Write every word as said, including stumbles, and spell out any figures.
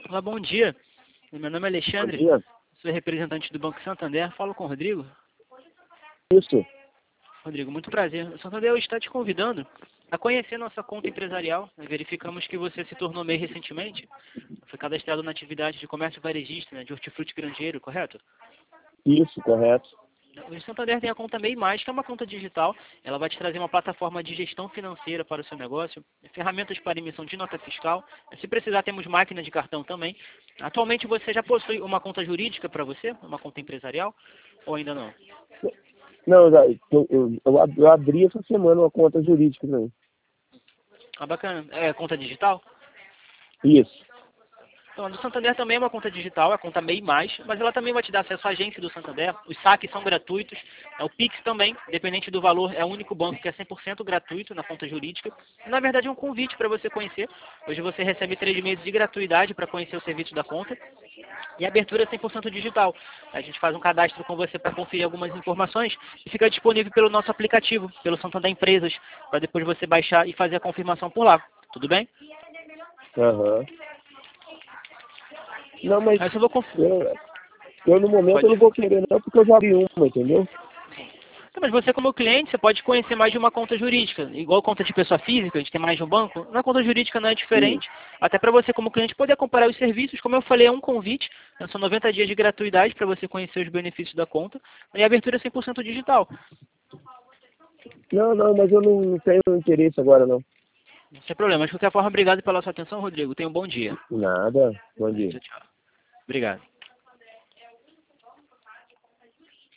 Olá, bom dia. Meu nome é Alexandre, Bom dia. sou representante do Banco Santander. Falo com o Rodrigo. Isso. Rodrigo, muito prazer. O Santander hoje está te convidando a conhecer nossa conta empresarial. Verificamos que você se tornou MEI recentemente. Foi cadastrado na atividade de comércio varejista, né, de hortifruti granjeiro, correto? Isso, correto. O Santander tem a conta MEI Mais, que é uma conta digital. Ela vai te trazer uma plataforma de gestão financeira para o seu negócio, ferramentas para emissão de nota fiscal. Se precisar, temos máquina de cartão também. Atualmente, você já possui uma conta jurídica para você? Uma conta empresarial? Ou ainda não? Não, eu, já- eu, eu, eu ab- eu abri essa semana uma conta jurídica também. Ah, bacana. É conta digital? Isso. Então, a do Santander também é uma conta digital, é a conta MEI Mais, mas ela também vai te dar acesso à agência do Santander. Os saques são gratuitos, é o Pix também, dependente do valor, é o único banco que é cem por cento gratuito na conta jurídica. Na verdade, é um convite para você conhecer. Hoje você recebe três meses de gratuidade para conhecer o serviço da conta. E a abertura é cem por cento digital. A gente faz um cadastro com você para conferir algumas informações e fica disponível pelo nosso aplicativo, pelo Santander Empresas, para depois você baixar e fazer a confirmação por lá. Tudo bem? Aham. Não, mas Aí eu só vou conferir. eu, eu no momento Pode. eu não vou querer não, porque eu já abri uma, entendeu? Tá, mas você como cliente, você pode conhecer mais de uma conta jurídica. Igual conta de pessoa física, a gente tem mais de um banco. Na conta jurídica não é Sim. diferente. Até para você como cliente poder comparar os serviços. Como eu falei, é um convite. Né, são noventa dias de gratuidade para você conhecer os benefícios da conta. E a abertura é cem por cento digital. Não, não, mas eu não tenho interesse agora não. Sem problema. De qualquer forma, obrigado pela sua atenção, Rodrigo. Tenha um bom dia. Nada. Bom dia. Tchau, tchau. Obrigado.